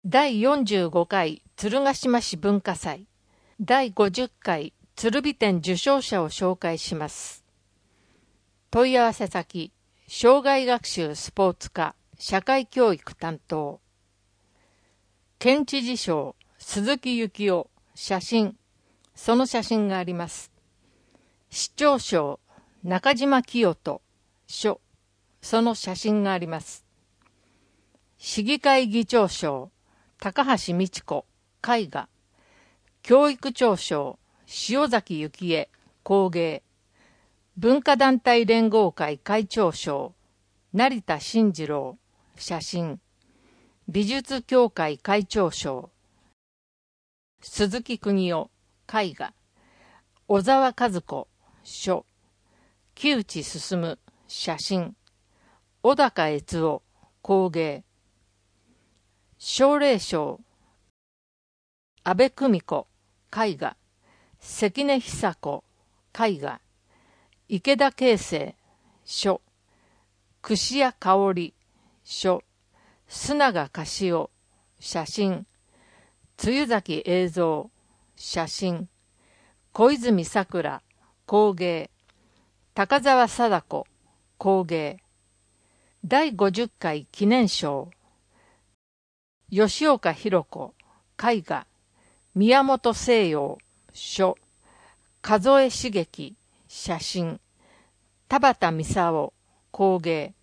第45回鶴ヶ島市文化祭第50回鶴美展受賞者を紹介します。問い合わせ先、障害学習スポーツ科社会教育担当。県知事賞鈴木幸男写真、その写真があります。市長賞中島清人書、その写真があります。市議会議長賞高橋美智子絵画、教育長賞塩崎幸恵工芸、文化団体連合会会長賞成田慎次郎写真、美術協会会長賞鈴木邦夫絵画、小沢和子書、木内進写真、小高悦夫工芸、奨励賞安部久美子絵画、関根久子絵画、池田慶生書、串谷香織書、須永菓子夫写真、露崎映像写真、小泉さくら工芸、高澤貞子工芸、第50回記念賞吉岡弘子絵画、宮本西洋書、数江茂樹写真、田畑勲工芸、